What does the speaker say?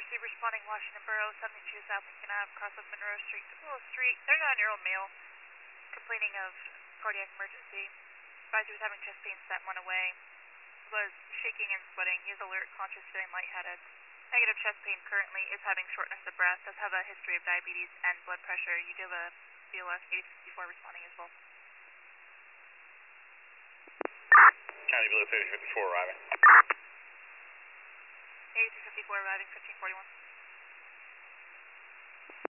Receive responding Washington Borough, 72 South Lincoln Ave, cross of Monroe Street to Willow Street. 39-year-old male complaining of cardiac emergency. Advisor was having chest pain, sent one away. Was shaking and sweating. He is alert, conscious, feeling lightheaded. Negative chest pain currently, is having shortness of breath, does have a history of diabetes and blood pressure. You do have a BLS 8064 responding as well. County Blue 3054 arriving. 8254 arriving, 1541.